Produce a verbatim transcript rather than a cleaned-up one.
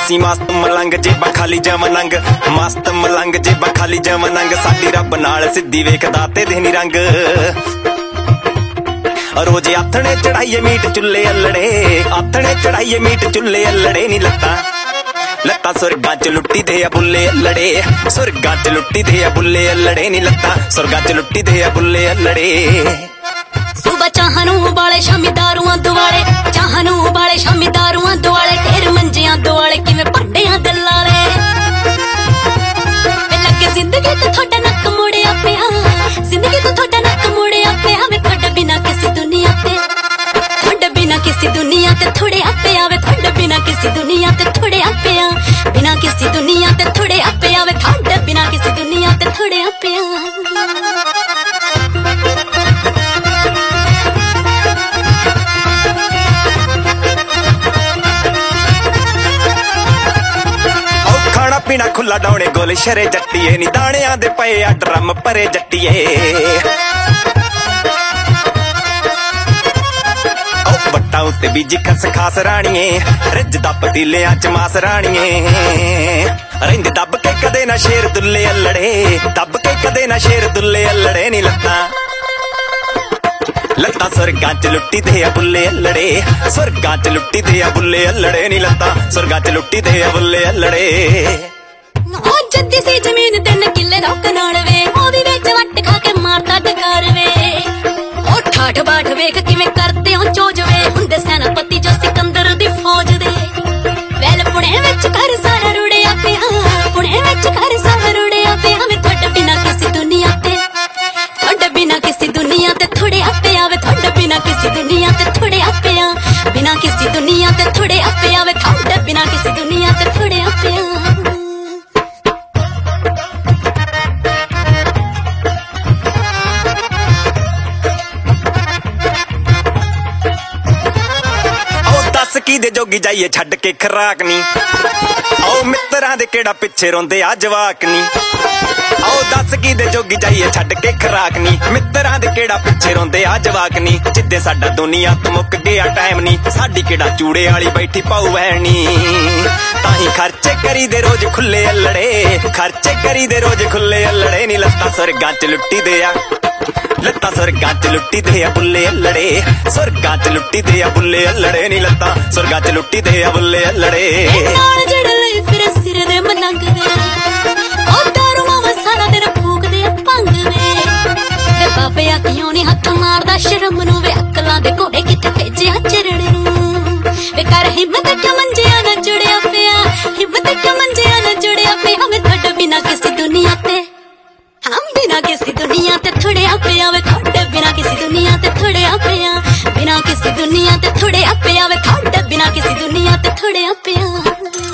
असी मस्त मलंग जेबा खाली जमनंग, मस्त मलंग जेबा खाली जमनंग। साडी रब नाल सिद्धी वेखदा ते देनी रंग। रोजे आथणे चढ़ाइए मीट चुल्ले अल्लड़े, आथणे चढ़ाइए मीट चुल्ले अल्लड़े नी लत्तां लत्तां सुरगां च लुट्टी दे आ बुल्ले अल्लड़े, सुरगां च लुट्टी दे आ बुल्ले अल्लड़े नी लत्तां सुरगां च लुट्टी दे आ बुल्ले अल्लड़े। सुबह चाहनू बाले शामी दारूआं दुआले, चाहनू बाले शामी दारूआं दुआले। ढेर मंजियां दुआले किवें भांडियां दलाले। लगे जिंदगी तो थोड़ा नक मुड़िया पिया, जिंदगी तो थोड़ा नक मुड़िया पिया। वे थोड़े बिना किसी दुनिया ते, थोड़े बिना किसी दुनिया ते थोड़े आपे आवे। थोड़े बिना किसी दुनिया ते थोड़े आपे आ, बिना किसी दुनिया ते थोड़े आपे आवे। थोड़े बिना किसी दुनिया ते थोड़े आपे आ। पीना खुला डौने गोल शरे जट्टिए नी दाणियां दे पए आ ड्रम भरे जट्टिए। ओ बट्टा उत्ते बीजी खस खास राणिए, रिज दब पतीलियां च मास राणिए। रिंद दब के कदे ना शेर दुल्ले अल्लड़े, दब के कदे ना शेर दुल्ले अल्लड़े नी लत्तां लत्तां सुरगां च लुट्टी दे आ बुल्ले अल्लड़े, सुरगां च लुट्टी दे आ बुल्ले अल्लड़े नी लत्तां सुरगां च लुट्टी दे आ बुल्ले अल्लड़े। जद्दी सी जमीन तिन किले रोक नाल वे, ओदी विच वट खा के मारदा डकार वे। ओ ठाठ बाट वेख किवें करदे ओ चोज वे, हुंदे सैनापति जो सिकंदर दी फौज दे। वैल पुणे विच घर सारा रुड़िया पिया, पुणे विच घर सारा रुड़िया पिया। वे थोड़े बिना किसी दुनिया ते, थोड़े बिना किसी दुनिया ते थोड़े आपे आवे। थोड़े बिना किसी दुनिया ते थोड़े आपे आ, बिना किसी दुनिया ते थोड़े आपे आवे। थोड़े बिना किसी दुनिया ते थोड़े आपे आ। की दे जोगी जाइए छड़ के खराक नी, आओ मित्रां दे केड़ा पिछे रोंदे आ जवाक नी। आओ दस की दे जोगी जाइए छड़ के खराक नी, मित्रां दे केड़ा पिछे रोंदे आ जवाक नी। जिद्दे साडा दुनिया तो मुक गया टाइम नी, साडी केड़ा चूड़े वाली बैठी पाऊ वैनी। ताही खर्चे करी दे रोज खुले अल्लड़े, खर्चे करी दे रोज खुले अल्लड़े नी लत्तां सुरगां च लुट्टी दे आ, लत्तां सुरगां च लुट्टी दे आ बुल्ले अल्लड़े, सुरगां च लुट्टी दे आ बुल्ले अल्लड़े नी लत्तां सुरगां च लुट्टी दे आ बुल्ले अल्लड़े। नाल जड़ लई फिर सिर दे मलंग दे, ओ दारू मावा सारा दिन फूक दे भंग वे। वे बाबे आ क्यों नी हत्थ मारदा शर्म नूं, वे अकलां दे घोड़े किथे भेजिया चरण नूं। वे कर हिम्मत के मंजिया ना जुड़िया पिया, हिम्मत के मंजिया ना जुड़िया पिया। वे थोड़े बिना किसी दुनिया ते, हम बिना किसी दुनिया ते थोड़े आपे आवे। थोड़े बिना किसी दुनिया ते थोड़े आपे आ, बिना किसी दुनिया ते थोड़े आपे आवे। थोड़े बिना किसी दुनिया ते थोड़े आपे आ।